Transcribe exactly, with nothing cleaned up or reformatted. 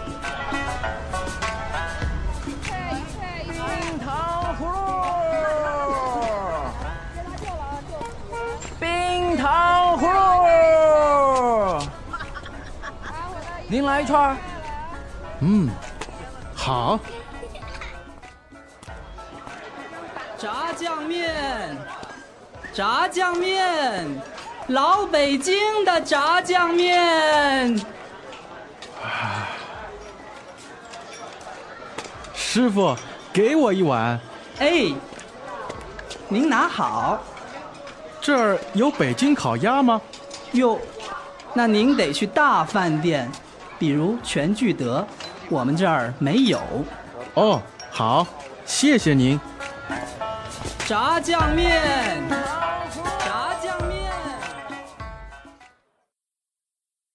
冰糖葫芦，冰糖葫芦，您来一串。 嗯，好。 炸酱面，炸酱面，老北京的炸酱面。 师傅，给我一碗。 哎，您拿好。 这儿有北京烤鸭吗？ 哟，那您得去大饭店，比如全聚德，我们这儿没有。 哦，好，谢谢您。 炸酱面。